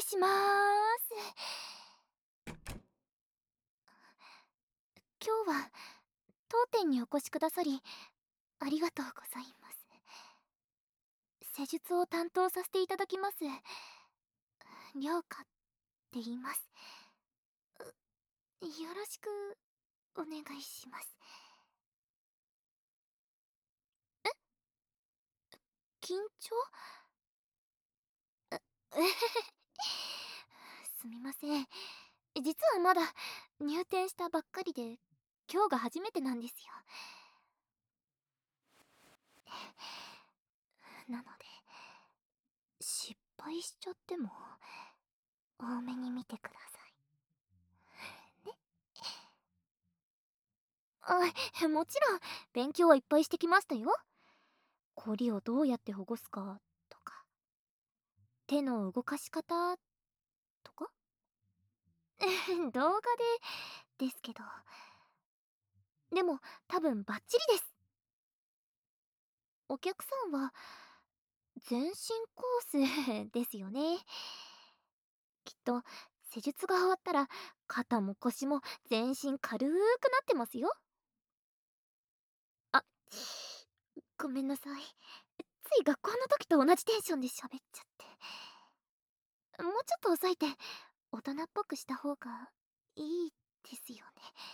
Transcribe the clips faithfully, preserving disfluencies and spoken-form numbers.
しまーす。今日は当店にお越しくださりありがとうございます。施術を担当させていただきます涼香って言います。よろしくお願いします。え、緊張？えへへすみません、実はまだ入店したばっかりで今日が初めてなんですよ。なので失敗しちゃっても多めに見てくださいね。あ、もちろん勉強はいっぱいしてきましたよ。凝りをどうやってほぐすかとか、手の動かし方とか動画でですけど、でも多分バッチリです。お客さんは全身コースですよね。きっと施術が終わったら肩も腰も全身軽くなってますよ。あ、ごめんなさい、つい学校の時と同じテンションで喋っちゃって。もうちょっと抑えて大人っぽくした方がいいですよね。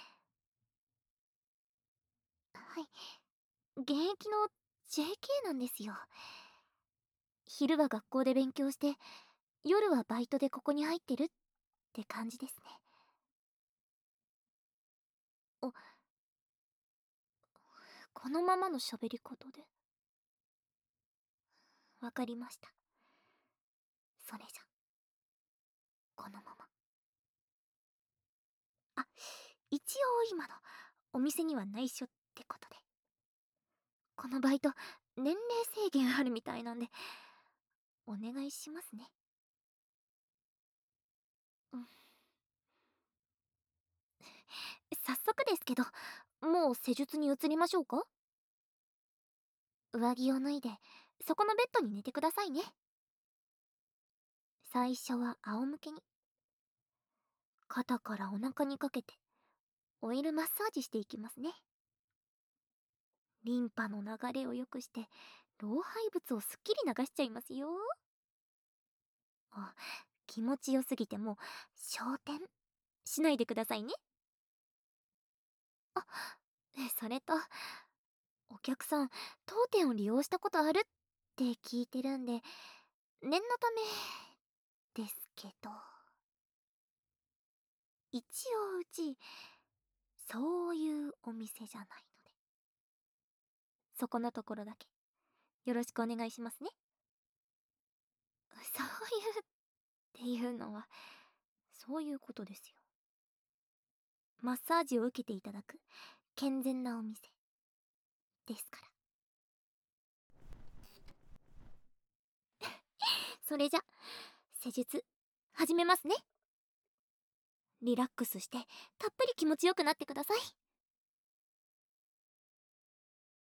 はい、現役の ジェーケー なんですよ。昼は学校で勉強して夜はバイトでここに入ってるって感じですね。あ、このままの喋り方で。わかりました。それじゃこのまま。あ、一応今のお店には内緒ってことで。このバイト年齢制限あるみたいなんでお願いしますね。うん、早速ですけどもう施術に移りましょうか。上着を脱いでそこのベッドに寝てくださいね。最初は仰向けに、肩からお腹にかけてオイルマッサージしていきますね。リンパの流れを良くして老廃物をすっきり流しちゃいますよ。あ、気持ちよすぎても焦点しないでくださいね。あ、それとお客さん当店を利用したことあるって聞いてるんで念のためですけど、一応うちそういうお店じゃないのでそこのところだけよろしくお願いしますね。そういうっていうのはそういうことですよ。マッサージを受けていただく健全なお店ですから。それじゃ施術始めますね。リラックスしてたっぷり気持ちよくなってください。